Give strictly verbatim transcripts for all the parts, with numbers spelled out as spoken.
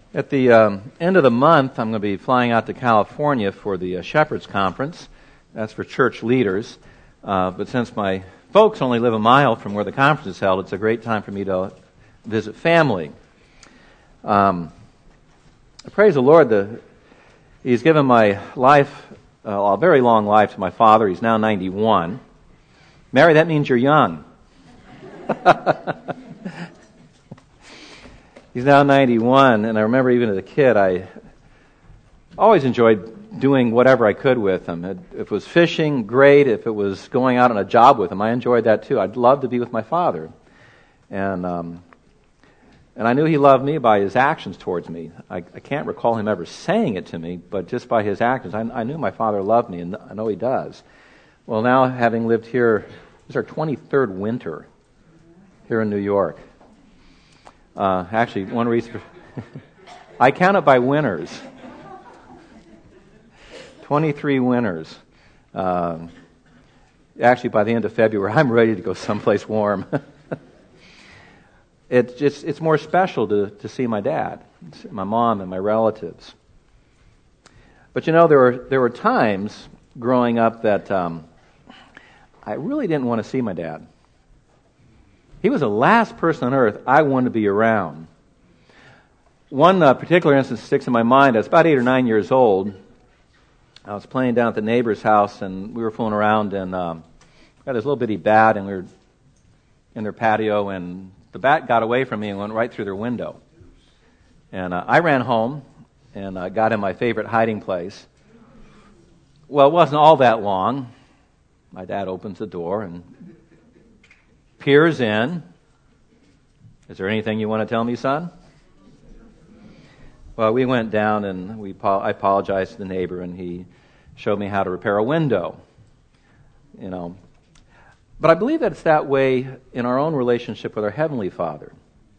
At the um, end of the month, I'm going to be flying out to California for the uh, Shepherds Conference. That's for church leaders. Uh, but since my folks only live a mile from where the conference is held, it's a great time for me to visit family. Um, I praise the Lord. The, he's given my life, uh, a very long life, to my father. He's now ninety-one. Mary, that means you're young. He's now ninety-one, and I remember even as a kid, I always enjoyed doing whatever I could with him. If it was fishing, great. If it was going out on a job with him, I enjoyed that too. I'd love to be with my father. And um, and I knew he loved me by his actions towards me. I, I can't recall him ever saying it to me, but just by his actions, I, I knew my father loved me, and I know he does. Well, now having lived here, this is our twenty-third winter here in New York. Uh, actually, one reason for I count it by winters. twenty-three winters. Uh, actually, by the end of February, I'm ready to go someplace warm. It's just it's more special to, to see my dad, my mom, and my relatives. But you know, there were there were times growing up that um, I really didn't want to see my dad. He was the last person on earth I wanted to be around. One uh, particular instance sticks in my mind. I was about eight or nine years old. I was playing down at the neighbor's house, and we were fooling around, and um, got this little bitty bat, and we were in their patio, and the bat got away from me and went right through their window. And uh, I ran home and uh, got in my favorite hiding place. Well, it wasn't all that long. My dad opens the door and peers in. Is there anything you want to tell me, son? Well, we went down and we I apologized to the neighbor, and he showed me how to repair a window. You know, but I believe that it's that way in our own relationship with our Heavenly Father.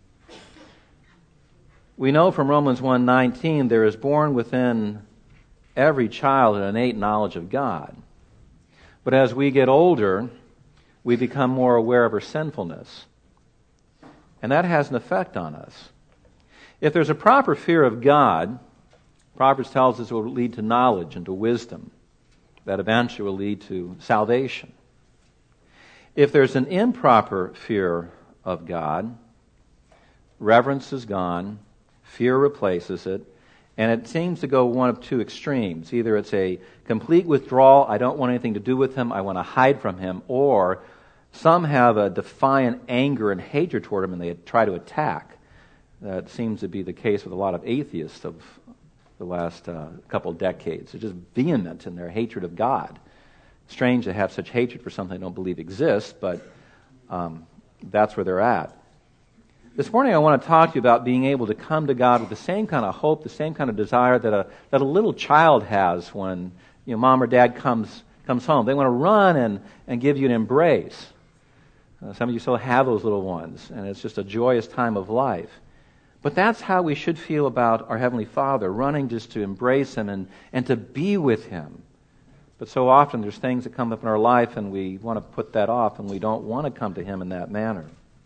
We know from Romans one nineteen, there is born within every child an innate knowledge of God. But as we get older, we become more aware of our sinfulness. And that has an effect on us. If there's a proper fear of God, Proverbs tells us it will lead to knowledge and to wisdom. That eventually will lead to salvation. If there's an improper fear of God, reverence is gone, fear replaces it, and it seems to go one of two extremes. Either it's a complete withdrawal, I don't want anything to do with him, I want to hide from him, or some have a defiant anger and hatred toward him and they try to attack. That seems to be the case with a lot of atheists of the last uh, couple decades. They're just vehement in their hatred of God. Strange to have such hatred for something they don't believe exists, but um, that's where they're at. This morning I want to talk to you about being able to come to God with the same kind of hope, the same kind of desire that a that a little child has when you know mom or dad comes comes home. They want to run and, and give you an embrace. Uh, some of you still have those little ones, and it's just a joyous time of life. But that's how we should feel about our Heavenly Father, running just to embrace Him and, and to be with Him. But so often there's things that come up in our life and we want to put that off and we don't want to come to Him in that manner.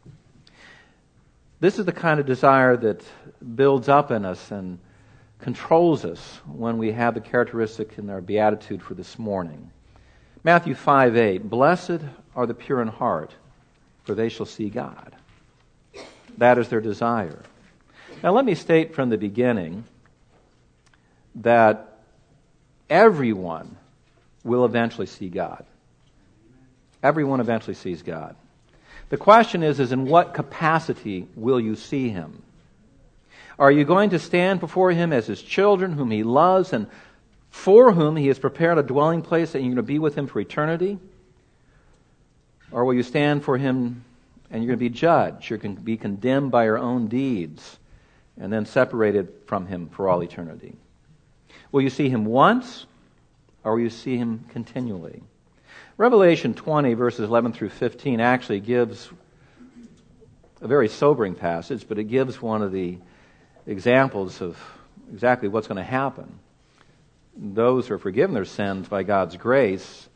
This is the kind of desire that builds up in us and controls us when we have the characteristic in our beatitude for this morning. Matthew five eight, blessed are the pure in heart, for they shall see God. That is their desire. Now let me state from the beginning that everyone will eventually see God. Everyone eventually sees God. The question is, is in what capacity will you see Him? Are you going to stand before Him as His children whom He loves and for whom He has prepared a dwelling place that you're going to be with Him for eternity? Or will you stand for Him and you're going to be judged? You're going to be condemned by your own deeds and then separated from Him for all eternity. Will you see Him once, or will you see Him continually? Revelation twenty, verses eleven through fifteen, actually gives a very sobering passage, but it gives one of the examples of exactly what's going to happen. Those who are forgiven their sins by God's grace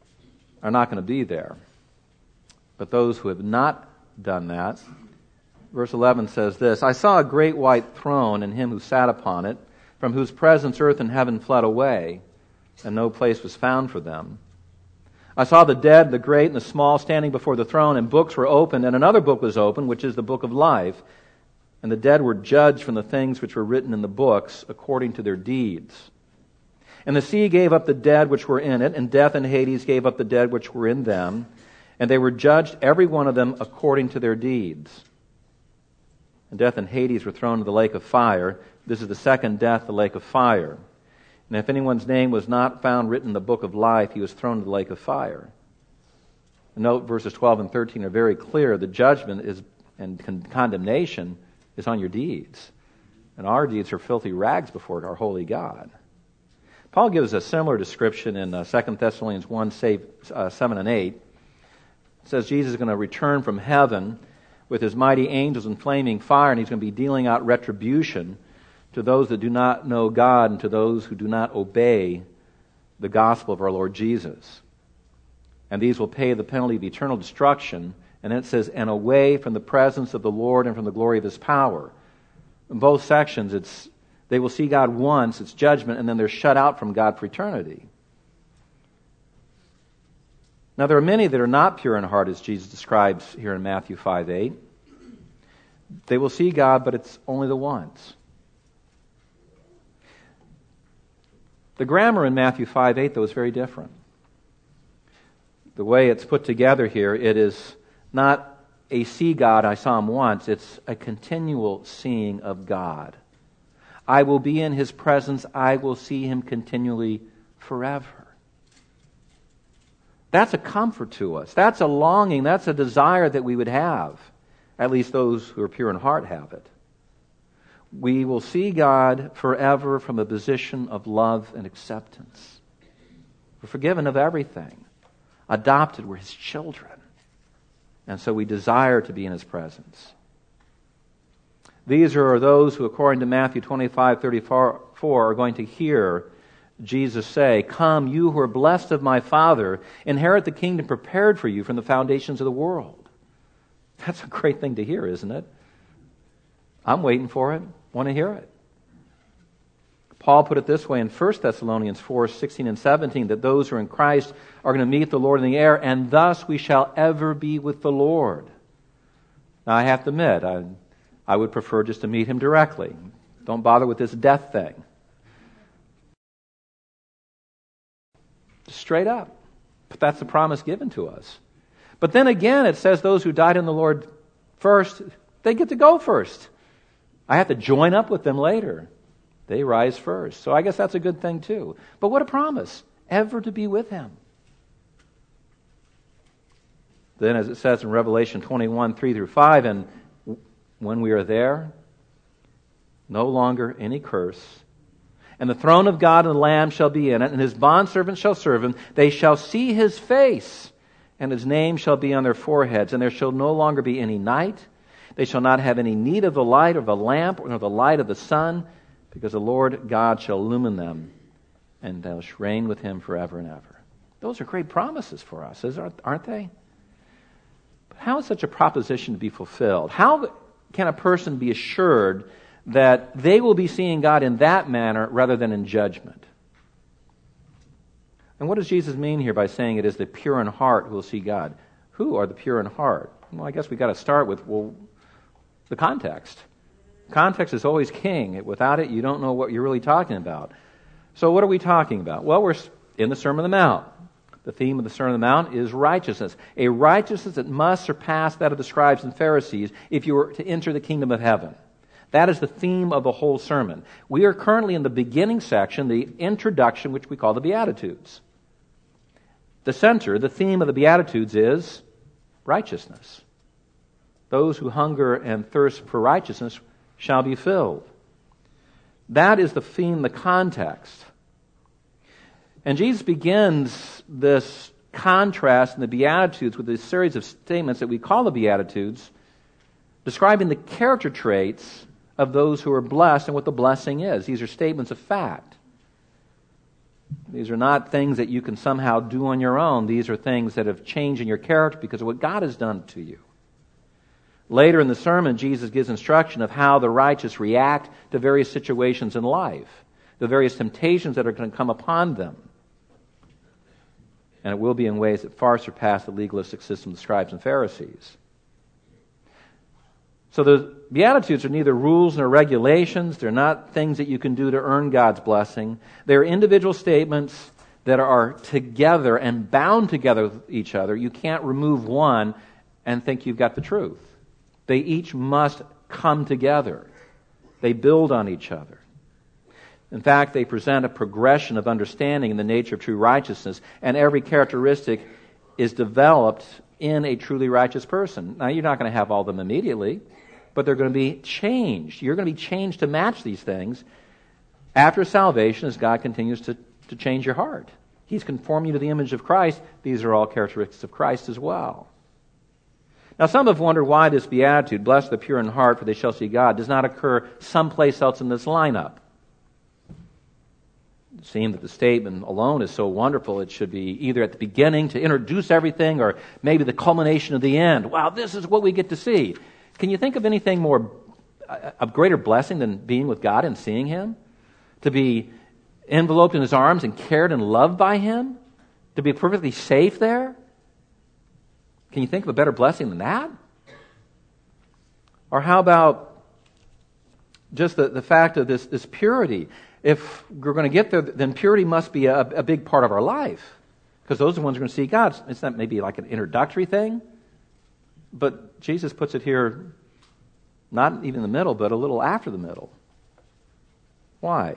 are not going to be there. But those who have not done that verse eleven says this, I saw a great white throne and him who sat upon it, from whose presence earth and heaven fled away, and no place was found for them. I saw the dead, the great and the small, standing before the throne, and books were opened, and another book was opened, which is the book of life. And the dead were judged from the things which were written in the books according to their deeds. And the sea gave up the dead which were in it, and death and Hades gave up the dead which were in them, and they were judged, every one of them, according to their deeds. And death and Hades were thrown into the lake of fire. This is the second death, the lake of fire. And if anyone's name was not found written in the book of life, he was thrown into the lake of fire. Note verses twelve and thirteen are very clear. The judgment is and con- condemnation is on your deeds. And our deeds are filthy rags before our holy God. Paul gives a similar description in uh, Second Thessalonians one, save, uh, seven and eight. It says Jesus is going to return from heaven with his mighty angels in flaming fire, and he's going to be dealing out retribution to those that do not know God and to those who do not obey the gospel of our Lord Jesus. And these will pay the penalty of eternal destruction. And it says, and away from the presence of the Lord and from the glory of his power. In both sections, it's they will see God once, it's judgment, and then they're shut out from God for eternity. Now there are many that are not pure in heart, as Jesus describes here in Matthew five eight. They will see God, but it's only the once. The grammar in Matthew five eight, though, is very different. The way it's put together here, it is not a see God, I saw him once. It's a continual seeing of God. I will be in his presence. I will see him continually forever. That's a comfort to us. That's a longing. That's a desire that we would have. At least those who are pure in heart have it. We will see God forever from a position of love and acceptance. We're forgiven of everything. Adopted, we're his children. And so we desire to be in his presence. These are those who, according to Matthew twenty-five thirty-four, are going to hear Jesus say, come, you who are blessed of my Father, inherit the kingdom prepared for you from the foundations of the world. That's a great thing to hear, isn't it? I'm waiting for it. Want to hear it. Paul put it this way in First Thessalonians four sixteen and seventeen, that those who are in Christ are going to meet the Lord in the air, and thus we shall ever be with the Lord. Now I have to admit, I, I would prefer just to meet him directly. Don't bother with this death thing. Straight up. But that's the promise given to us. But then again, it says those who died in the Lord first, they get to go first. I have to join up with them later. They rise first. So I guess that's a good thing too. But what a promise. Ever to be with him. Then as it says in Revelation twenty-one, three through five, and when we are there, no longer any curse. And the throne of God and the Lamb shall be in it, and his bondservants shall serve him. They shall see his face, and his name shall be on their foreheads. And there shall no longer be any night. They shall not have any need of the light of a lamp, or the light of the sun, because the Lord God shall illumine them, and thou shalt reign with him forever and ever. Those are great promises for us, aren't they? But how is such a proposition to be fulfilled? How can a person be assured that they will be seeing God in that manner rather than in judgment? And what does Jesus mean here by saying it is the pure in heart who will see God? Who are the pure in heart? Well, I guess we've got to start with, well, the context. Context is always king. Without it, you don't know what you're really talking about. So what are we talking about? Well, we're in the Sermon on the Mount. The theme of the Sermon on the Mount is righteousness. A righteousness that must surpass that of the scribes and Pharisees if you were to enter the kingdom of heaven. That is the theme of the whole sermon. We are currently in the beginning section, the introduction, which we call the Beatitudes. The center, the theme of the Beatitudes is righteousness. Those who hunger and thirst for righteousness shall be filled. That is the theme, the context. And Jesus begins this contrast in the Beatitudes with a series of statements that we call the Beatitudes, describing the character traits of those who are blessed and what the blessing is. These are statements of fact. These are not things that you can somehow do on your own. These are things that have changed in your character because of what God has done to you. Later in the sermon, Jesus gives instruction of how the righteous react to various situations in life, the various temptations that are going to come upon them. And it will be in ways that far surpass the legalistic system of the scribes and Pharisees. So the Beatitudes are neither rules nor regulations. They're not things that you can do to earn God's blessing. They're individual statements that are together and bound together with each other. You can't remove one and think you've got the truth. They each must come together. They build on each other. In fact, they present a progression of understanding in the nature of true righteousness, and every characteristic is developed in a truly righteous person. Now, you're not going to have all of them immediately, but they're going to be changed. You're going to be changed to match these things after salvation as God continues to, to change your heart. He's conforming you to the image of Christ. These are all characteristics of Christ as well. Now, some have wondered why this beatitude, blessed the pure in heart, for they shall see God, does not occur someplace else in this lineup. It seems that the statement alone is so wonderful, it should be either at the beginning to introduce everything or maybe the culmination of the end. Wow, this is what we get to see. Can you think of anything more, a greater blessing than being with God and seeing Him? To be enveloped in His arms and cared and loved by Him? To be perfectly safe there? Can you think of a better blessing than that? Or how about just the, the fact of this, this purity? If we're going to get there, then purity must be a, a big part of our life. Because those are the ones who are going to see God. It's not maybe like an introductory thing. But Jesus puts it here, not even in the middle, but a little after the middle. Why?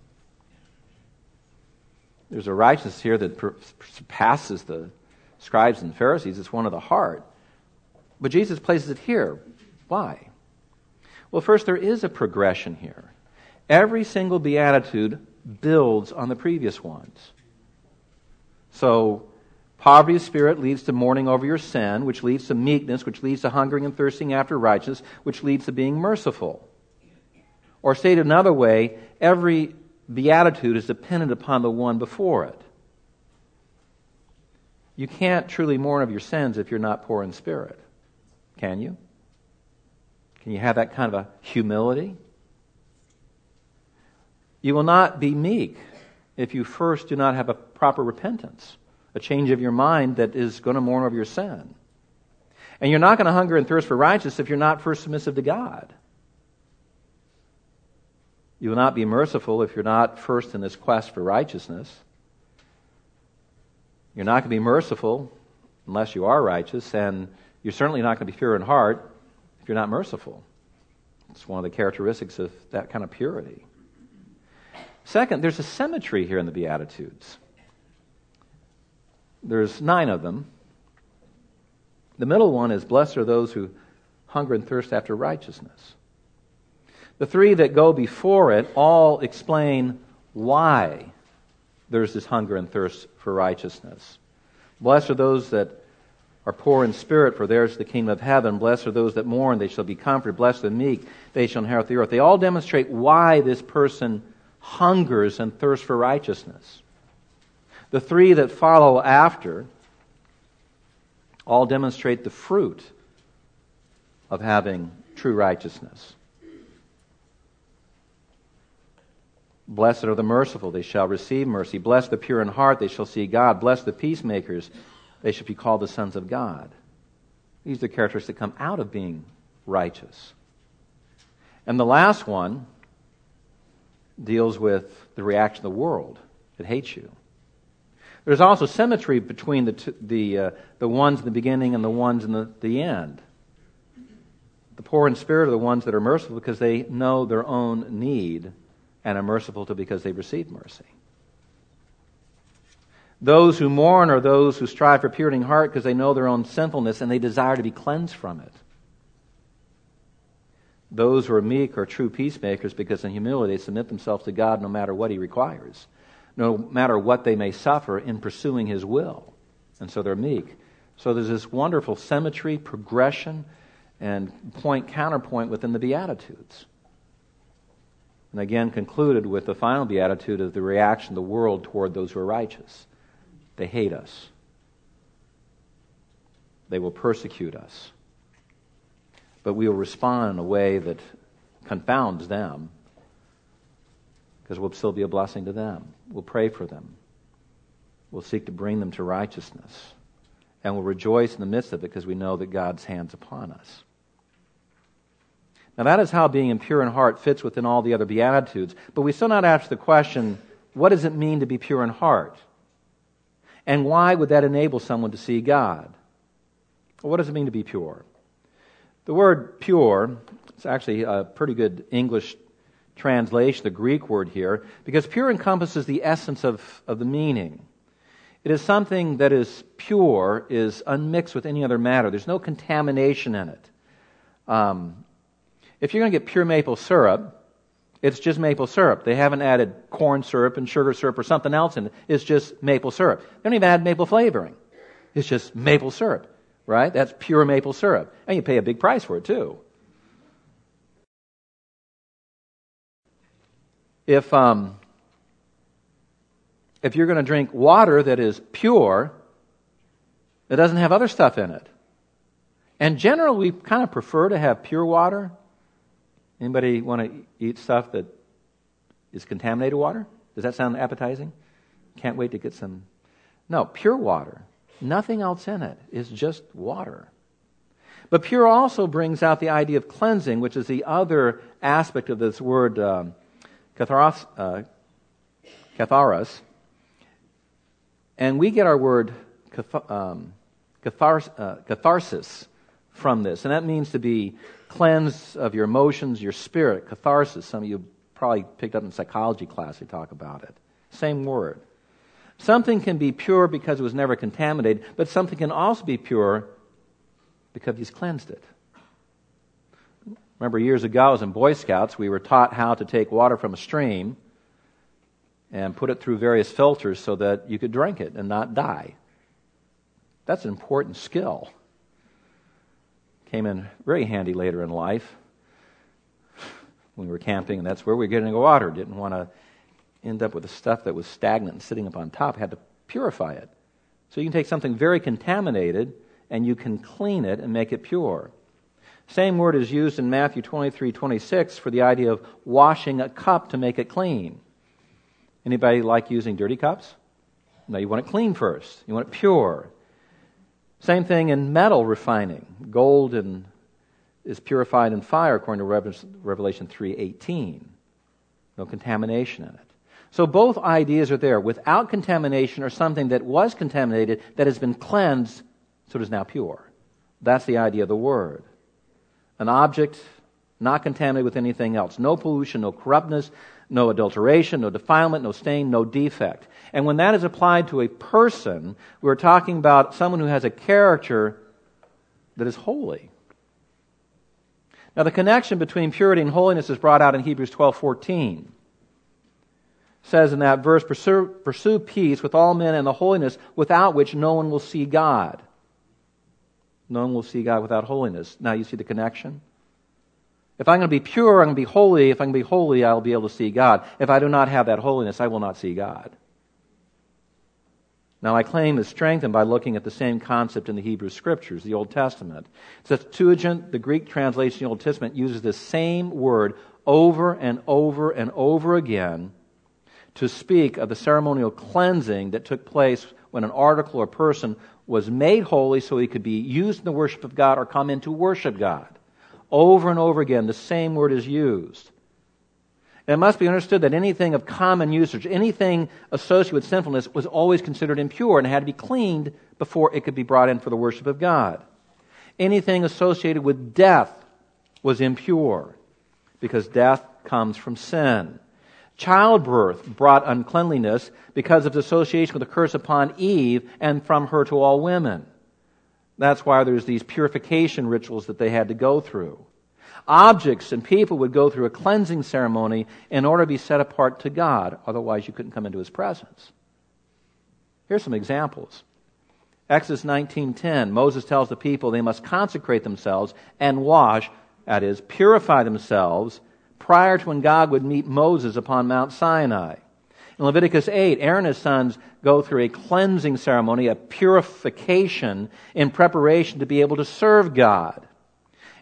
There's a righteousness here that surpasses the scribes and Pharisees. It's one of the heart. But Jesus places it here. Why? Well, first, there is a progression here. Every single beatitude builds on the previous ones. So, poverty of spirit leads to mourning over your sin, which leads to meekness, which leads to hungering and thirsting after righteousness, which leads to being merciful. Or stated another way, every beatitude is dependent upon the one before it. You can't truly mourn over your sins if you're not poor in spirit. Can you? Can you have that kind of a humility? You will not be meek if you first do not have a proper repentance, a change of your mind that is going to mourn over your sin. And you're not going to hunger and thirst for righteousness if you're not first submissive to God. You will not be merciful if you're not first in this quest for righteousness. You're not going to be merciful unless you are righteous, and you're certainly not going to be pure in heart if you're not merciful. It's one of the characteristics of that kind of purity. Second, there's a symmetry here in the Beatitudes. There's nine of them. The middle one is, blessed are those who hunger and thirst after righteousness. The three that go before it all explain why there's this hunger and thirst for righteousness. Blessed are those that are poor in spirit, for theirs is the kingdom of heaven. Blessed are those that mourn, they shall be comforted. Blessed are the meek, they shall inherit the earth. They all demonstrate why this person hungers and thirsts for righteousness. The three that follow after all demonstrate the fruit of having true righteousness. Blessed are the merciful, they shall receive mercy. Blessed the pure in heart, they shall see God. Blessed the peacemakers, they shall be called the sons of God. These are the characteristics that come out of being righteous. And the last one deals with the reaction of the world. It hates you. There's also symmetry between the two, the uh, the ones in the beginning and the ones in the, the end. The poor in spirit are the ones that are merciful because they know their own need and are merciful to because they've received mercy. Those who mourn are those who strive for purity in heart because they know their own sinfulness and they desire to be cleansed from it. Those who are meek are true peacemakers because in humility they submit themselves to God no matter what He requires, no matter what they may suffer in pursuing His will. And so they're meek. So there's this wonderful symmetry, progression, and point counterpoint within the Beatitudes. And again concluded with the final beatitude of the reaction of the world toward those who are righteous. They hate us. They will persecute us. but we will respond in a way that confounds them, because we'll still be a blessing to them. We'll pray for them. We'll seek to bring them to righteousness. And we'll rejoice in the midst of it because we know that God's hand's upon us. Now that is how being impure in heart fits within all the other Beatitudes. But we still not ask the question, what does it mean to be pure in heart? And why would that enable someone to see God? Well, what does it mean to be pure? The word pure, it's actually a pretty good English translation, the Greek word here, because pure encompasses the essence of, of the meaning. It is something that is pure, is unmixed with any other matter. There's no contamination in it. Um, if you're going to get pure maple syrup, it's just maple syrup. They haven't added corn syrup and sugar syrup or something else in it. It's just maple syrup. They don't even add maple flavoring. It's just maple syrup, right? That's pure maple syrup. And you pay a big price for it too. If um, if you're going to drink water that is pure, that doesn't have other stuff in it. And generally, we kind of prefer to have pure water. Anybody want to eat stuff that is contaminated water? Does that sound appetizing? Can't wait to get some. No, pure water. Nothing else in it. It's just water. But pure also brings out the idea of cleansing, which is the other aspect of this word um, katharos, uh, katharos. And we get our word cath- um, cathars- uh, catharsis from this. And that means to be cleansed of your emotions, your spirit. Catharsis. Some of you probably picked up in psychology class, they talk about it. Same word. Something can be pure because it was never contaminated, but something can also be pure because he's cleansed it. Remember years ago, I was in Boy Scouts, we were taught how to take water from a stream and put it through various filters so that you could drink it and not die. That's an important skill. Came in very handy later in life when we were camping, and that's where we were getting the water. Didn't want to end up with the stuff that was stagnant and sitting up on top. Had to purify it. So you can take something very contaminated and you can clean it and make it pure. Same word is used in Matthew twenty-three twenty-six for the idea of washing a cup to make it clean. Anybody like using dirty cups? No, you want it clean first. You want it pure. Same thing in metal refining. Gold and is purified in fire according to Revelation three eighteen. No contamination in it. So both ideas are there. Without contamination or something that was contaminated that has been cleansed so it is now pure. That's the idea of the word. An object not contaminated with anything else. No pollution, no corruptness, no adulteration, no defilement, no stain, no defect. And when that is applied to a person, we're talking about someone who has a character that is holy. Now the connection between purity and holiness is brought out in Hebrews twelve fourteen. It says in that verse, pursue, pursue peace with all men and the holiness without which no one will see God. No one will see God without holiness. Now you see the connection? If I'm going to be pure, I'm going to be holy. If I'm going to be holy, I'll be able to see God. If I do not have that holiness, I will not see God. Now, my claim is strengthened by looking at the same concept in the Hebrew Scriptures, the Old Testament. Septuagint, the Greek translation of the Old Testament, uses the same word over and over and over again to speak of the ceremonial cleansing that took place when an article or person was made holy so he could be used in the worship of God or come in to worship God. Over and over again, the same word is used. And it must be understood that anything of common usage, anything associated with sinfulness, was always considered impure and had to be cleaned before it could be brought in for the worship of God. Anything associated with death was impure because death comes from sin. Childbirth brought uncleanliness because of the association with the curse upon Eve and from her to all women. That's why there's these purification rituals that they had to go through. Objects and people would go through a cleansing ceremony in order to be set apart to God. Otherwise, you couldn't come into His presence. Here's some examples. Exodus nineteen ten, Moses tells the people they must consecrate themselves and wash, that is, purify themselves prior to when God would meet Moses upon Mount Sinai. In Leviticus eight, Aaron and his sons go through a cleansing ceremony, a purification in preparation to be able to serve God.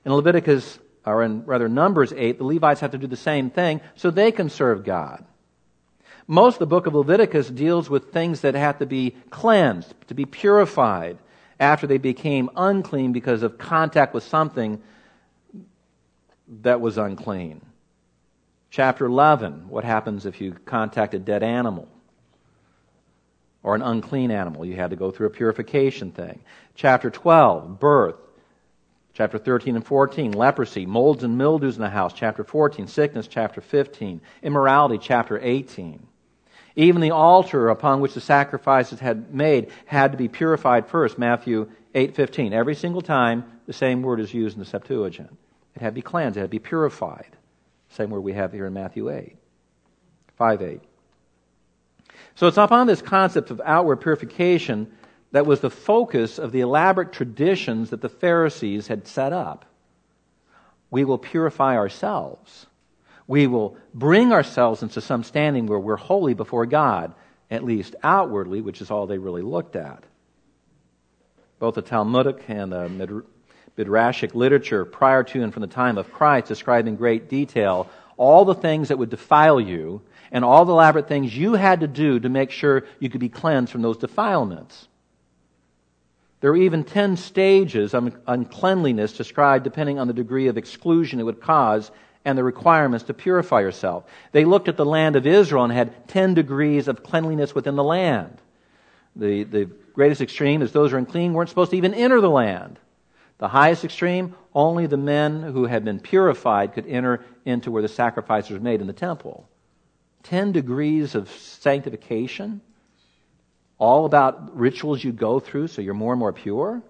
In Leviticus, or in rather Numbers eight, the Levites have to do the same thing so they can serve God. Most of the book of Leviticus deals with things that have to be cleansed, to be purified after they became unclean because of contact with something that was unclean. Chapter eleven, what happens if you contact a dead animal or an unclean animal? You had to go through a purification thing. Chapter twelve, birth. Chapter thirteen and fourteen, leprosy, molds and mildews in the house. Chapter fourteen, sickness. Chapter fifteen, immorality. Chapter eighteen. Even the altar upon which the sacrifices had made had to be purified first. Matthew eight fifteen. Every single time the same word is used in the Septuagint. It had to be cleansed. It had to be purified. Same word we have here in Matthew eight. five eight. So it's upon this concept of outward purification that was the focus of the elaborate traditions that the Pharisees had set up. We will purify ourselves. We will bring ourselves into some standing where we're holy before God, at least outwardly, which is all they really looked at. Both the Talmudic and the Midrashic literature prior to and from the time of Christ describe in great detail all the things that would defile you and all the elaborate things you had to do to make sure you could be cleansed from those defilements. There are even ten stages of uncleanliness described depending on the degree of exclusion it would cause and the requirements to purify yourself. They looked at the land of Israel and had ten degrees of cleanliness within the land. The, the greatest extreme is those who are unclean weren't supposed to even enter the land. The highest extreme, only the men who had been purified could enter into where the sacrifices were made in the temple. Ten degrees of sanctification, all about rituals you go through so you're more and more pure.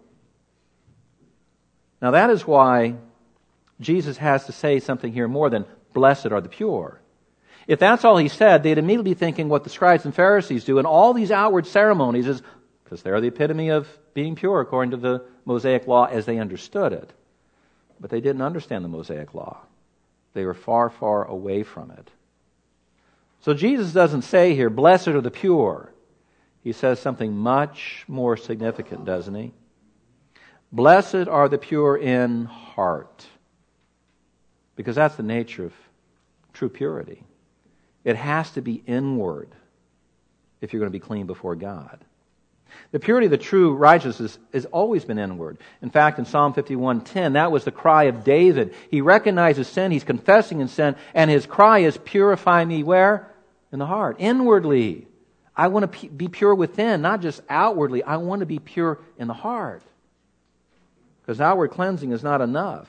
Now that is why Jesus has to say something here more than, blessed are the pure. If that's all he said, they'd immediately be thinking what the scribes and Pharisees do, and all these outward ceremonies is, because they're the epitome of being pure according to the Mosaic law as they understood it. But they didn't understand the Mosaic law. They were far, far away from it. So Jesus doesn't say here, blessed are the pure. He says something much more significant, doesn't he? Blessed are the pure in heart. Because that's the nature of true purity. It has to be inward if you're going to be clean before God. The purity of the true righteousness has always been inward. In fact, in Psalm fifty-one ten, that was the cry of David. He recognizes sin, he's confessing in sin, and his cry is, purify me where? In the heart, inwardly. I want to be pure within, not just outwardly. I want to be pure in the heart. Because outward cleansing is not enough.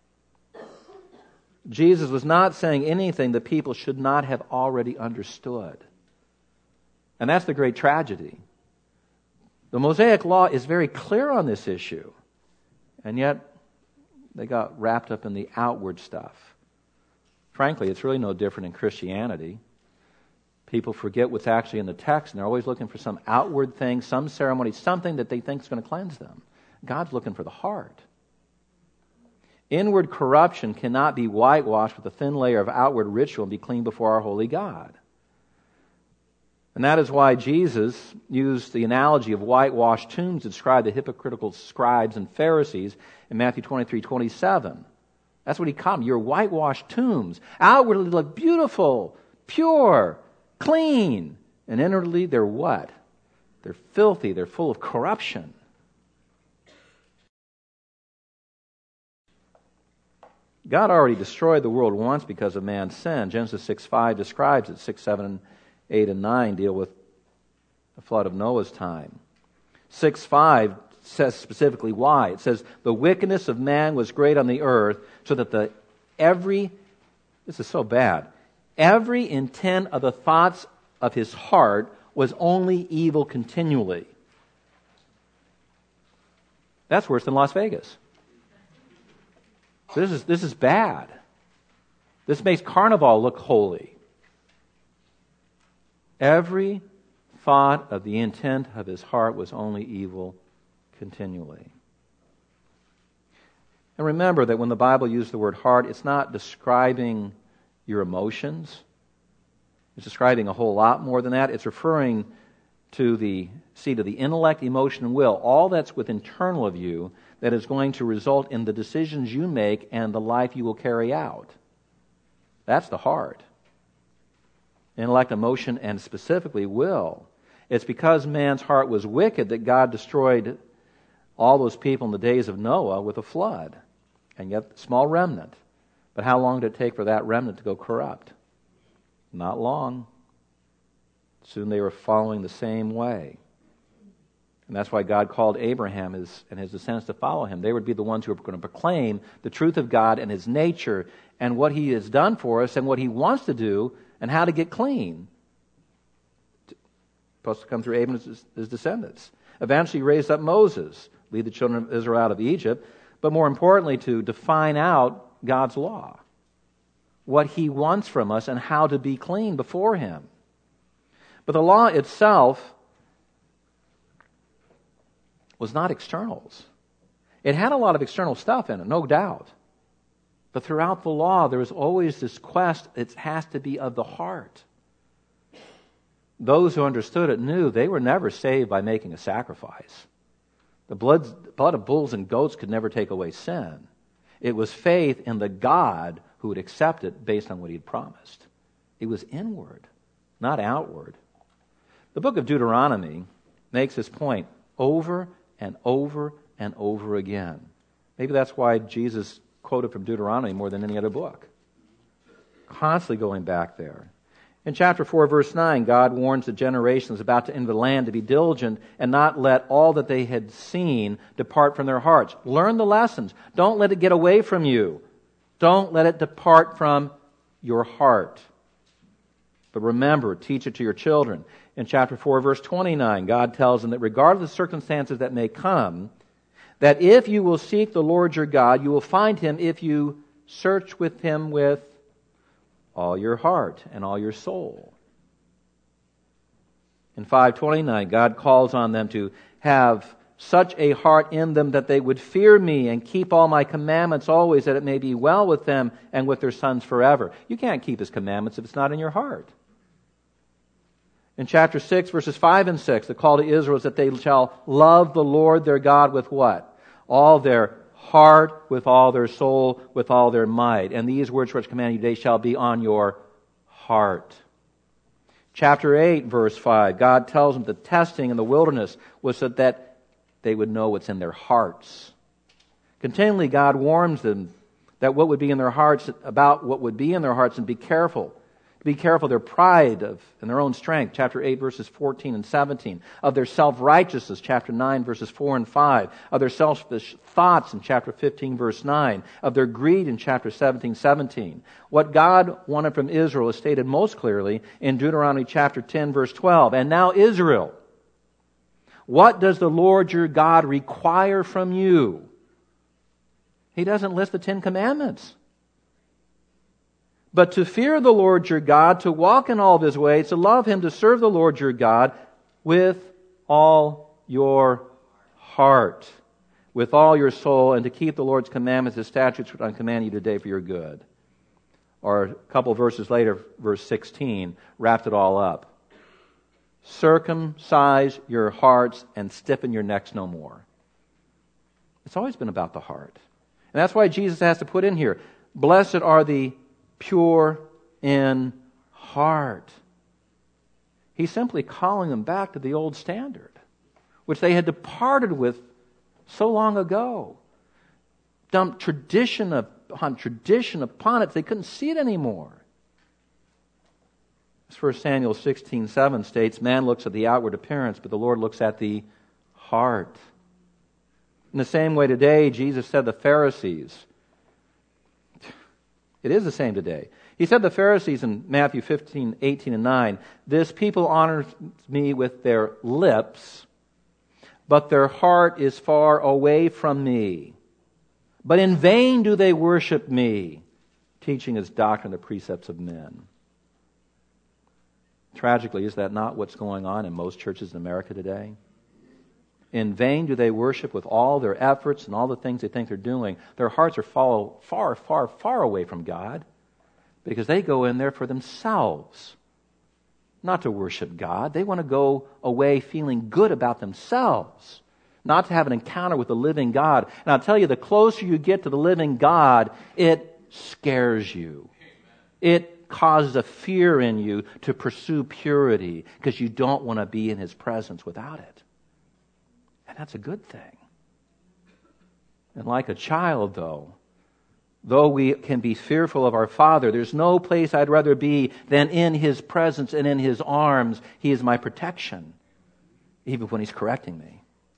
Jesus was not saying anything that people should not have already understood. And that's the great tragedy. The Mosaic law is very clear on this issue. And yet, they got wrapped up in the outward stuff. Frankly, it's really no different in Christianity. People forget what's actually in the text, and they're always looking for some outward thing, some ceremony, something that they think is going to cleanse them. God's looking for the heart. Inward corruption cannot be whitewashed with a thin layer of outward ritual and be clean before our holy God. And that is why Jesus used the analogy of whitewashed tombs to describe the hypocritical scribes and Pharisees in Matthew twenty-three twenty-seven. That's what he called them. You're whitewashed tombs. Outwardly look beautiful, pure, clean. And inwardly they're what? They're filthy. They're full of corruption. God already destroyed the world once because of man's sin. Genesis six five describes it. six, seven, eight, and nine deal with the flood of Noah's time. six five says specifically why. It says, the wickedness of man was great on the earth, so that the every, this is so bad, every intent of the thoughts of his heart was only evil continually. That's worse than Las Vegas. This is, this is bad. This makes Carnival look holy. Every thought of the intent of his heart was only evil continually. And remember that when the Bible uses the word heart, it's not describing your emotions. It's describing a whole lot more than that. It's referring to the seat of the intellect, emotion, and will, all that's within internal of you that is going to result in the decisions you make and the life you will carry out. That's the heart. Intellect, emotion, and specifically will. It's because man's heart was wicked that God destroyed all those people in the days of Noah with a flood. And yet, small remnant. But how long did it take for that remnant to go corrupt? Not long. Soon they were following the same way. And that's why God called Abraham his, and his descendants to follow him. They would be the ones who were going to proclaim the truth of God and His nature and what He has done for us and what He wants to do and how to get clean. Supposed to come through Abraham and his, his descendants. Eventually He raised up Moses, lead the children of Israel out of Egypt, but more importantly to define out God's law, what He wants from us and how to be clean before Him. But the law itself was not externals. It had a lot of external stuff in it, no doubt. But throughout the law, there was always this quest, it has to be of the heart. Those who understood it knew they were never saved by making a sacrifice. The blood, blood of bulls and goats could never take away sin. It was faith in the God who would accept it based on what He had promised. It was inward, not outward. The book of Deuteronomy makes this point over and over and over again. Maybe that's why Jesus quoted from Deuteronomy more than any other book. Constantly going back there. In chapter four, verse nine, God warns the generations about to enter the land to be diligent and not let all that they had seen depart from their hearts. Learn the lessons. Don't let it get away from you. Don't let it depart from your heart. But remember, teach it to your children. In chapter four, verse twenty-nine, God tells them that regardless of the circumstances that may come, that if you will seek the Lord your God, you will find Him if you search with Him with all your heart and all your soul. In five twenty-nine, God calls on them to have such a heart in them that they would fear me and keep all my commandments always, that it may be well with them and with their sons forever. You can't keep His commandments if it's not in your heart. In chapter six, verses five and six, the call to Israel is that they shall love the Lord their God with what? All their heart, with all their soul, with all their might. And these words which I command you today shall be on your heart. Chapter eight, verse five, God tells them the testing in the wilderness was so that they would know what's in their hearts. Continually, God warns them that what would be in their hearts, about what would be in their hearts, and be careful. Be careful of their pride of, and their own strength, chapter eight, verses fourteen and seventeen. Of their self-righteousness, chapter nine, verses four and five. Of their selfish thoughts in chapter fifteen, verse nine. Of their greed in chapter seventeen, seventeen. What God wanted from Israel is stated most clearly in Deuteronomy chapter ten, verse twelve. And now Israel, what does the Lord your God require from you? He doesn't list the Ten Commandments. But to fear the Lord your God, to walk in all of His ways, to love Him, to serve the Lord your God with all your heart, with all your soul, and to keep the Lord's commandments, His statutes, which I command you today for your good. Or a couple of verses later, verse sixteen, wrapped it all up. Circumcise your hearts and stiffen your necks no more. It's always been about the heart. And that's why Jesus has to put in here, blessed are the pure in heart. He's simply calling them back to the old standard, which they had departed with so long ago. Dumped tradition upon tradition upon it. They couldn't see it anymore. As First Samuel sixteen seven states, man looks at the outward appearance, but the Lord looks at the heart. In the same way today, Jesus said the Pharisees, it is the same today. He said the Pharisees in Matthew fifteen, eighteen, and nine, this people honors me with their lips, but their heart is far away from me. But in vain do they worship me, teaching as doctrine the precepts of men. Tragically, is that not what's going on in most churches in America today? In vain do they worship with all their efforts and all the things they think they're doing. Their hearts are far, far, far, far away from God because they go in there for themselves. not to worship God. They want to go away feeling good about themselves, not to have an encounter with the living God. And I'll tell you, the closer you get to the living God, it scares you. It causes a fear in you to pursue purity because you don't want to be in His presence without it. And that's a good thing. And like a child, though, though we can be fearful of our Father, there's no place I'd rather be than in His presence and in His arms. He is my protection, even when He's correcting me.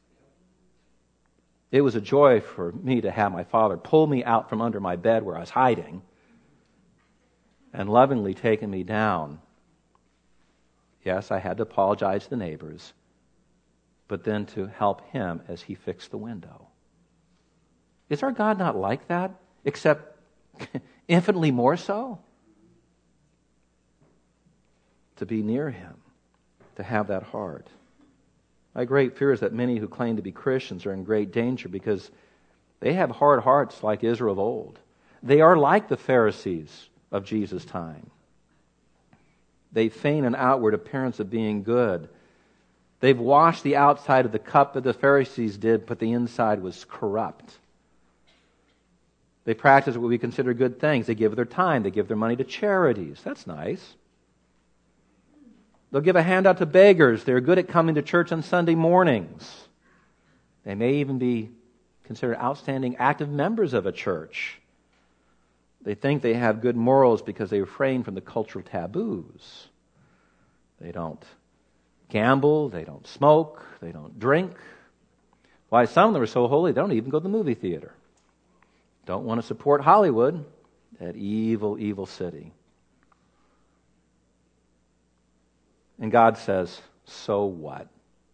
It was a joy for me to have my Father pull me out from under my bed where I was hiding and lovingly taking me down. Yes, I had to apologize to the neighbors, but then to help him as he fixed the window. Is our God not like that? Except infinitely more so? To be near Him, to have that heart. My great fear is that many who claim to be Christians are in great danger because they have hard hearts like Israel of old. They are like the Pharisees of Jesus' time. They feign an outward appearance of being good. They've washed the outside of the cup that the Pharisees did, but the inside was corrupt. They practice what we consider good things. They give their time. They give their money to charities. That's nice. They'll give a handout to beggars. They're good at coming to church on Sunday mornings. They may even be considered outstanding active members of a church. They think they have good morals because they refrain from the cultural taboos. They don't gamble. They don't smoke. They don't drink. Why, some of them are so holy they don't even go to the movie theater. Don't want to support Hollywood, that evil, evil city. And God says, so what?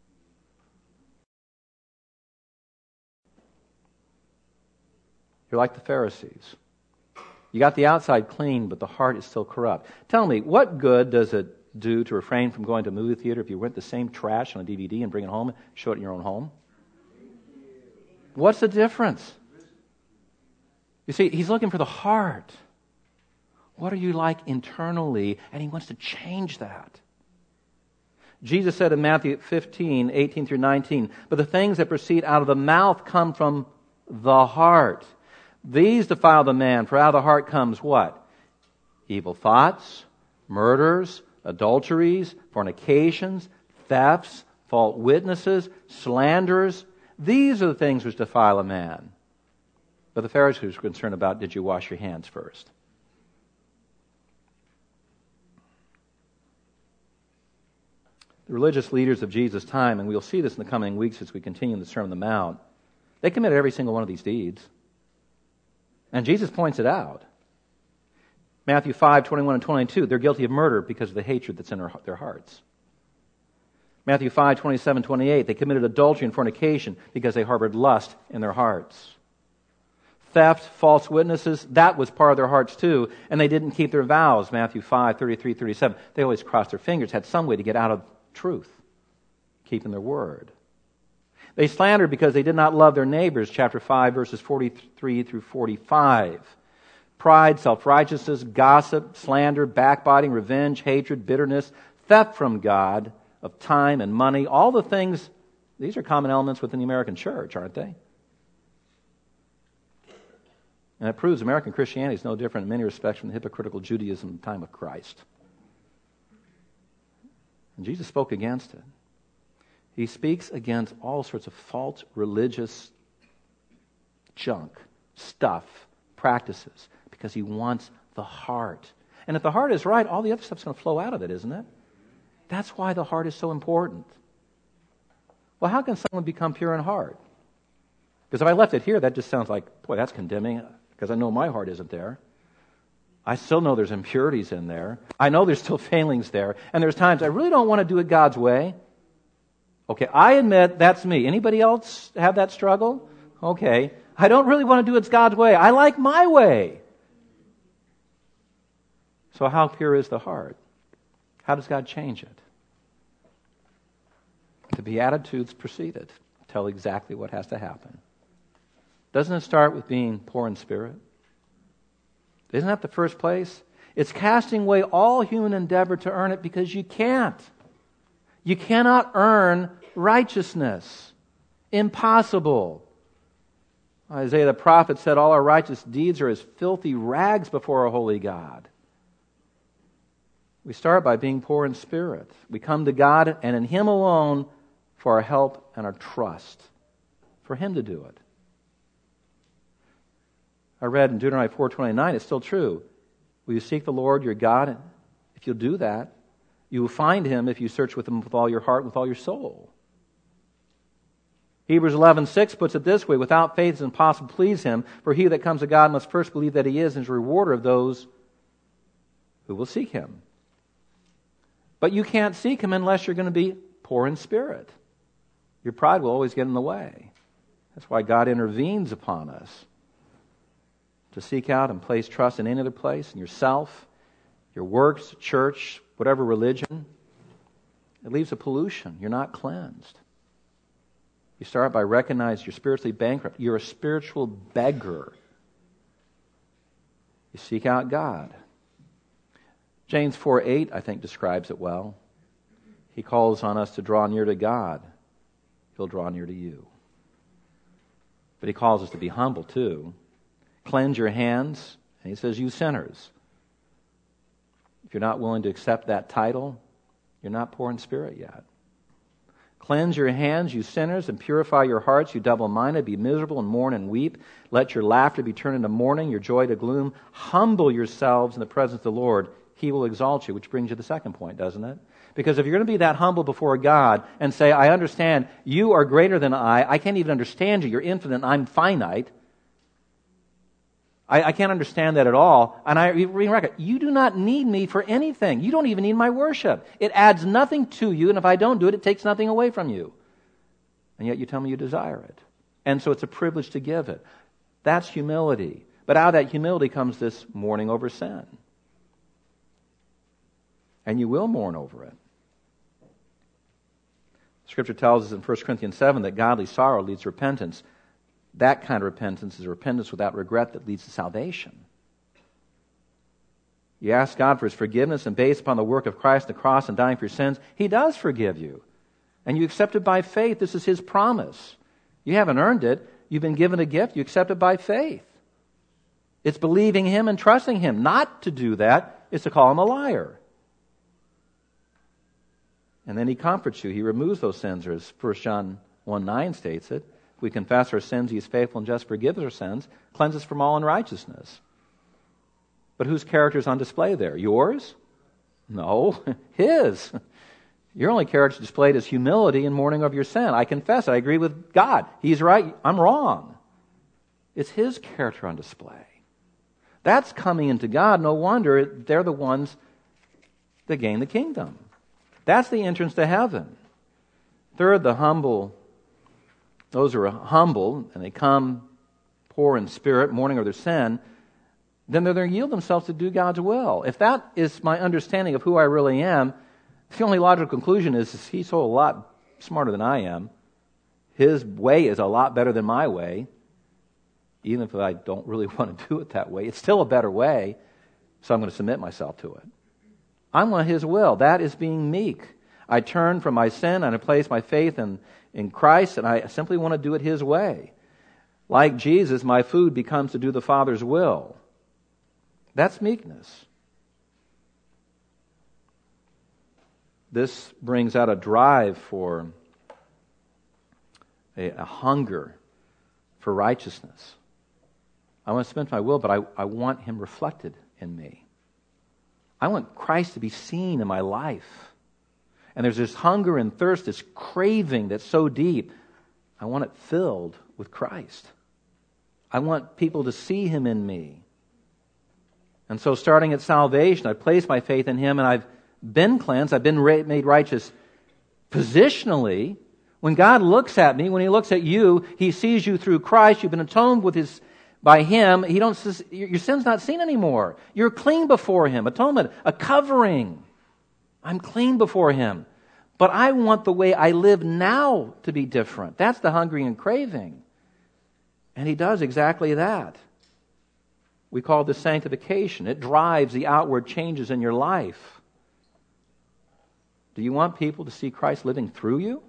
You're like the Pharisees. You got the outside clean, but the heart is still corrupt. Tell me, what good does it do to refrain from going to a movie theater if you rent the same trash on a D V D and bring it home and show it in your own home? What's the difference? You see, He's looking for the heart. What are you like internally? And He wants to change that. Jesus said in Matthew fifteen, eighteen through nineteen, but the things that proceed out of the mouth come from the heart. These defile the man, for out of the heart comes what? Evil thoughts, murders, adulteries, fornications, thefts, false witnesses, slanders. These are the things which defile a man. But the Pharisees were concerned about, did you wash your hands first? The religious leaders of Jesus' time, and we'll see this in the coming weeks as we continue the Sermon on the Mount, they committed every single one of these deeds. And Jesus points it out. Matthew five, twenty-one and twenty-two, they're guilty of murder because of the hatred that's in their hearts. Matthew five, twenty-seven, twenty-eight, they committed adultery and fornication because they harbored lust in their hearts. Theft, false witnesses, that was part of their hearts too, and they didn't keep their vows. Matthew five, thirty-three, thirty-seven, they always crossed their fingers, had some way to get out of truth, keeping their word. They slandered because they did not love their neighbors, chapter five, verses forty-three through forty-five. Pride, self-righteousness, gossip, slander, backbiting, revenge, hatred, bitterness, theft from God of time and money, all the things, these are common elements within the American church, aren't they? And it proves American Christianity is no different in many respects from the hypocritical Judaism in the time of Christ. And Jesus spoke against it. He speaks against all sorts of false religious junk, stuff, practices, because He wants the heart. And if the heart is right, all the other stuff's going to flow out of it, isn't it? That's why the heart is so important. Well, how can someone become pure in heart? Because if I left it here, that just sounds like, boy, that's condemning, because I know my heart isn't there. I still know there's impurities in there. I know there's still failings there. And there's times I really don't want to do it God's way. Okay, I admit that's me. Anybody else have that struggle? Okay, I don't really want to do it God's way. I like my way. So how pure is the heart? How does God change it? The Beatitudes precede it. Tell exactly what has to happen. Doesn't it start with being poor in spirit? Isn't that the first place? It's casting away all human endeavor to earn it because you can't. You cannot earn righteousness. Impossible. Isaiah the prophet said, all our righteous deeds are as filthy rags before a holy God. We start by being poor in spirit. We come to God and in Him alone for our help and our trust. For Him to do it. I read in Deuteronomy four twenty-nine, it's still true. Will you seek the Lord your God? If you'll do that, you will find Him if you search with Him with all your heart, with all your soul. Hebrews eleven six puts it this way, without faith it's impossible to please Him, for he that comes to God must first believe that He is and is a rewarder of those who will seek Him. But you can't seek Him unless you're going to be poor in spirit. Your pride will always get in the way. That's why God intervenes upon us. To seek out and place trust in any other place, in yourself, your works, church, whatever religion, it leaves a pollution. You're not cleansed. You start by recognizing you're spiritually bankrupt. You're a spiritual beggar. You seek out God. James four eight, I think, describes it well. He calls on us to draw near to God. He'll draw near to you. But He calls us to be humble too. Cleanse your hands. And He says, you sinners. If you're not willing to accept that title, you're not poor in spirit yet. Cleanse your hands, you sinners, and purify your hearts, you double-minded. Be miserable and mourn and weep. Let your laughter be turned into mourning, your joy to gloom. Humble yourselves in the presence of the Lord. He will exalt you, which brings you to the second point, doesn't it? Because if you're going to be that humble before God and say, I understand you are greater than I, I can't even understand you, you're infinite, and I'm finite. I, I can't understand that at all. And I reckon, you do not need me for anything. You don't even need my worship. It adds nothing to you, and if I don't do it, it takes nothing away from you. And yet you tell me you desire it. And so it's a privilege to give it. That's humility. But out of that humility comes this mourning over sin. And you will mourn over it. Scripture tells us in First Corinthians seven that godly sorrow leads to repentance. That kind of repentance is a repentance without regret that leads to salvation. You ask God for His forgiveness, and based upon the work of Christ on the cross and dying for your sins, He does forgive you. And you accept it by faith. This is His promise. You haven't earned it. You've been given a gift. You accept it by faith. It's believing Him and trusting Him. Not to do that is to call Him a liar. And then He comforts you. He removes those sins, or as First John one nine states it. If we confess our sins, He is faithful and just, forgives our sins, cleanses us from all unrighteousness. But whose character is on display there? Yours? No, His. Your only character displayed is humility and mourning of your sin. I confess it. I agree with God. He's right. I'm wrong. It's His character on display. That's coming into God. No wonder they're the ones that gain the kingdom. That's the entrance to heaven. Third, the humble. Those who are humble, and they come poor in spirit, mourning of their sin, then they're going to yield themselves to do God's will. If that is my understanding of who I really am, the only logical conclusion is, is He's a whole lot smarter than I am. His way is a lot better than my way. Even if I don't really want to do it that way, it's still a better way, so I'm going to submit myself to it. I want His will. That is being meek. I turn from my sin and I place my faith in, in Christ, and I simply want to do it His way. Like Jesus, my food becomes to do the Father's will. That's meekness. This brings out a drive for a, a hunger for righteousness. I want to submit to my will, but I, I want Him reflected in me. I want Christ to be seen in my life. And there's this hunger and thirst, this craving that's so deep. I want it filled with Christ. I want people to see Him in me. And so starting at salvation, I place my faith in Him, and I've been cleansed. I've been made righteous positionally. When God looks at me, when He looks at you, He sees you through Christ. You've been atoned with His by Him. He don't. Your sin's not seen anymore. You're clean before Him. Atonement, a covering. I'm clean before Him. But I want the way I live now to be different. That's the hungering and craving. And He does exactly that. We call this sanctification. It drives the outward changes in your life. Do you want people to see Christ living through you?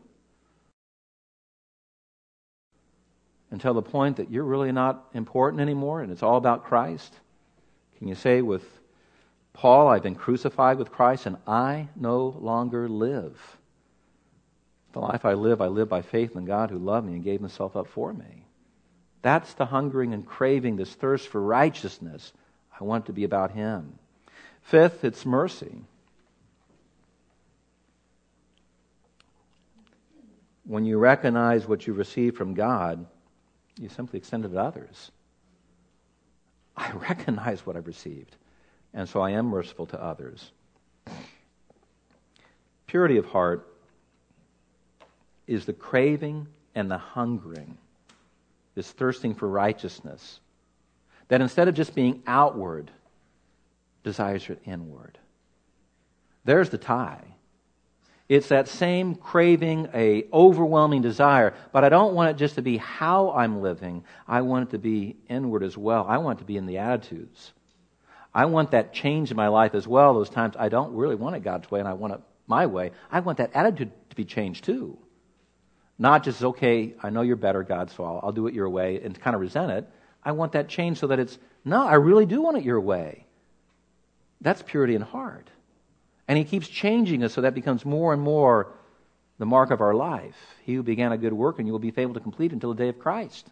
Until the point that you're really not important anymore and it's all about Christ? Can you say with Paul, I've been crucified with Christ and I no longer live. The life I live, I live by faith in God who loved me and gave himself up for me. That's the hungering and craving, this thirst for righteousness. I want it to be about him. Fifth, it's mercy. When you recognize what you received from God, you simply extend it to others. I recognize what I've received, and so I am merciful to others. Purity of heart is the craving and the hungering, this thirsting for righteousness, that instead of just being outward, desires it inward. There's the tie. It's that same craving, a overwhelming desire, but I don't want it just to be how I'm living. I want it to be inward as well. I want it to be in the attitudes. I want that change in my life as well. Those times I don't really want it God's way and I want it my way. I want that attitude to be changed too. Not just, okay, I know you're better, God, so I'll, I'll do it your way and kind of resent it. I want that change so that it's, no, I really do want it your way. That's purity in heart. And he keeps changing us so that becomes more and more the mark of our life. He who began a good work and you will be faithful to complete until the day of Christ.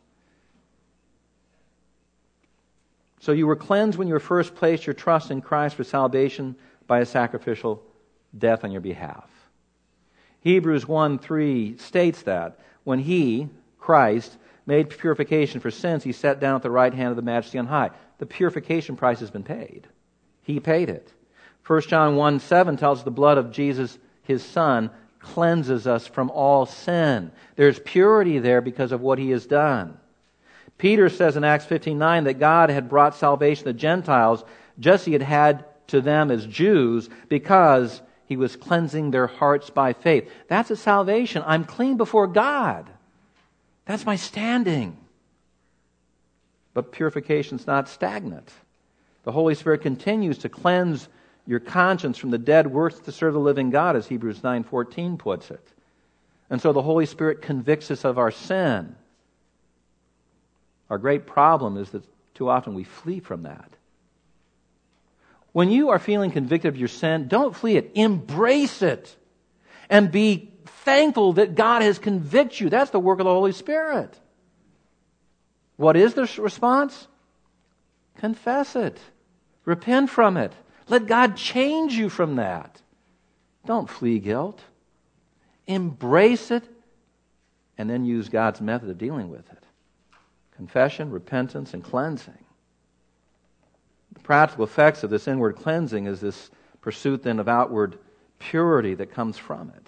So you were cleansed when you were first placed your trust in Christ for salvation by a sacrificial death on your behalf. Hebrews one three states that when he, Christ, made purification for sins, he sat down at the right hand of the Majesty on high. The purification price has been paid. He paid it. First John one seven tells us the blood of Jesus, his Son, cleanses us from all sin. There's purity there because of what he has done. Peter says in Acts fifteen nine that God had brought salvation to the Gentiles just as he had had to them as Jews because he was cleansing their hearts by faith. That's a salvation. I'm clean before God. That's my standing. But purification's not stagnant. The Holy Spirit continues to cleanse your conscience from the dead works to serve the living God, as Hebrews nine fourteen puts it. And so the Holy Spirit convicts us of our sin. Our great problem is that too often we flee from that. When you are feeling convicted of your sin, don't flee it. Embrace it. And be thankful that God has convicted you. That's the work of the Holy Spirit. What is the response? Confess it. Repent from it. Let God change you from that. Don't flee guilt. Embrace it and then use God's method of dealing with it. Confession, repentance, and cleansing. The practical effects of this inward cleansing is this pursuit then of outward purity that comes from it.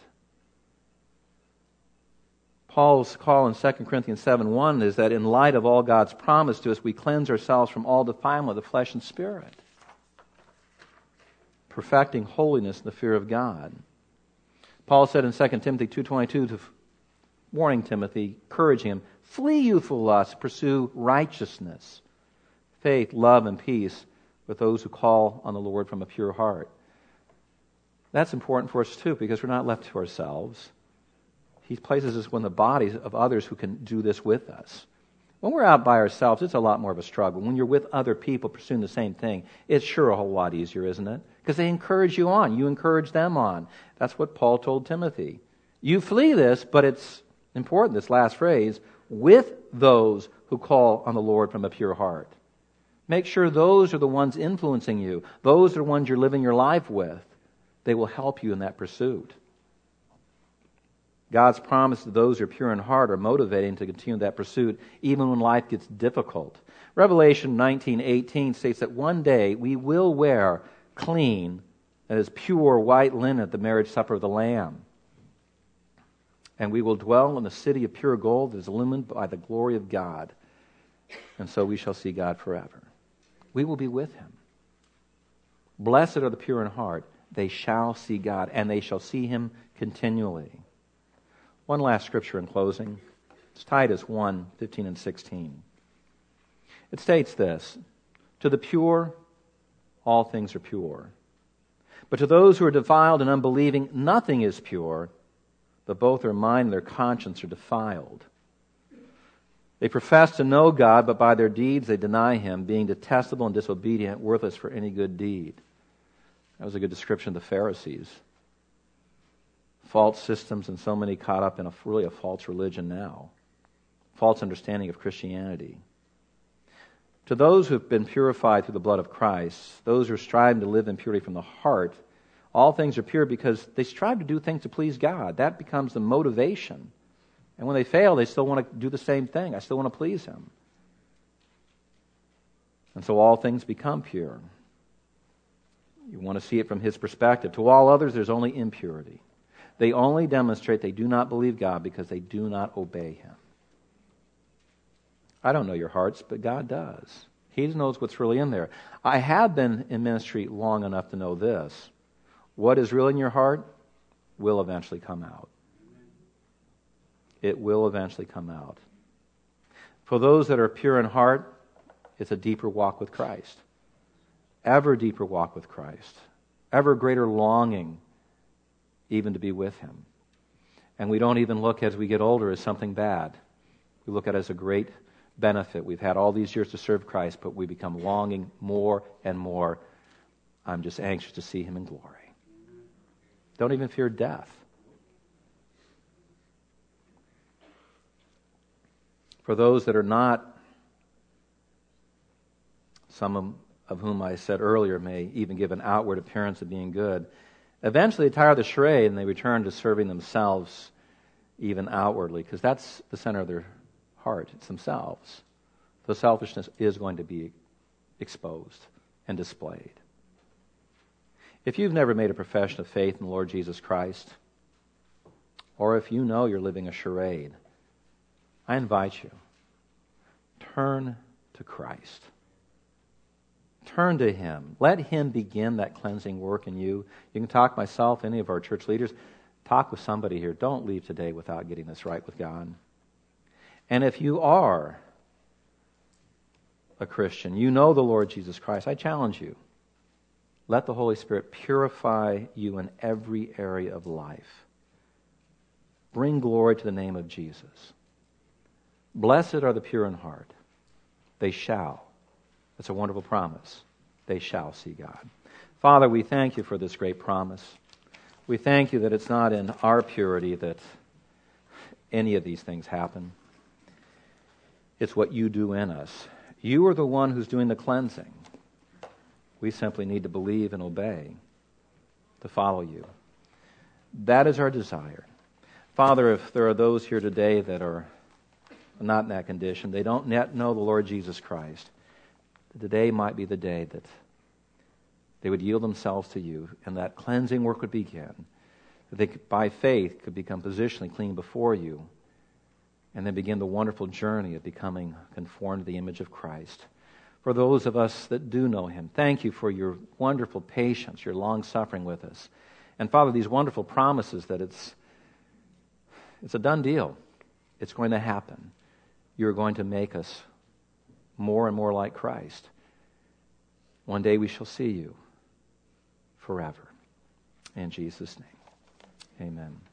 Paul's call in Second Corinthians seven one is that in light of all God's promise to us, we cleanse ourselves from all defilement of the flesh and spirit, perfecting holiness in the fear of God. Paul said in Second Timothy two twenty-two, to warning Timothy, encouraging him, flee youthful lusts, pursue righteousness, faith, love, and peace with those who call on the Lord from a pure heart. That's important for us too, because we're not left to ourselves. He places us in the bodies of others who can do this with us. When we're out by ourselves, it's a lot more of a struggle. When you're with other people pursuing the same thing, it's sure a whole lot easier, isn't it? Because they encourage you on. You encourage them on. That's what Paul told Timothy. You flee this, but it's important, this last phrase, with those who call on the Lord from a pure heart. Make sure those are the ones influencing you. Those are the ones you're living your life with. They will help you in that pursuit. God's promise to those who are pure in heart are motivating to continue that pursuit even when life gets difficult. Revelation nineteen eighteen states that one day we will wear clean, that is pure white linen at the marriage supper of the Lamb. And we will dwell in a city of pure gold that is illumined by the glory of God. And so we shall see God forever. We will be with Him. Blessed are the pure in heart. They shall see God, and they shall see Him continually. One last scripture in closing. It's Titus one, fifteen and sixteen. It states this, To the pure, all things are pure. But to those who are defiled and unbelieving, nothing is pure, but both their mind and their conscience are defiled. They profess to know God, but by their deeds they deny Him, being detestable and disobedient, worthless for any good deed. That was a good description of the Pharisees. False systems and so many caught up in a really a false religion now. False understanding of Christianity. To those who have been purified through the blood of Christ, those who are striving to live in purity from the heart, all things are pure because they strive to do things to please God. That becomes the motivation. And when they fail, they still want to do the same thing. I still want to please Him. And so all things become pure. You want to see it from His perspective. To all others, there's only impurity. They only demonstrate they do not believe God because they do not obey Him. I don't know your hearts, but God does. He knows what's really in there. I have been in ministry long enough to know this. What is real in your heart will eventually come out. It will eventually come out. For those that are pure in heart, it's a deeper walk with Christ. Ever deeper walk with Christ. Ever greater longing even to be with Him. And we don't even look as we get older as something bad. We look at it as a great benefit. We've had all these years to serve Christ, but we become longing more and more. I'm just anxious to see Him in glory. Don't even fear death. For those that are not, some of whom I said earlier may even give an outward appearance of being good, eventually they tire of the charade and they return to serving themselves even outwardly, because that's the center of their heart. It's themselves. The selfishness is going to be exposed and displayed. If you've never made a profession of faith in the Lord Jesus Christ, or if you know you're living a charade, I invite you, turn to Christ. Turn to Him. Let Him begin that cleansing work in you. You can talk myself, any of our church leaders. Talk with somebody here. Don't leave today without getting this right with God. And if you are a Christian, you know the Lord Jesus Christ, I challenge you. Let the Holy Spirit purify you in every area of life. Bring glory to the name of Jesus. Blessed are the pure in heart. They shall. That's a wonderful promise. They shall see God. Father, we thank You for this great promise. We thank You that it's not in our purity that any of these things happen. It's what You do in us. You are the one who's doing the cleansing. We simply need to believe and obey, to follow You. That is our desire. Father, if there are those here today that are not in that condition, they don't yet know the Lord Jesus Christ, today might be the day that they would yield themselves to You and that cleansing work would begin. That they, could, by faith, could become positionally clean before You and then begin the wonderful journey of becoming conformed to the image of Christ. For those of us that do know Him, thank You for Your wonderful patience, Your long-suffering with us. And Father, these wonderful promises that it's it's a done deal. It's going to happen. You're going to make us more and more like Christ. One day we shall see You forever. In Jesus' name, amen.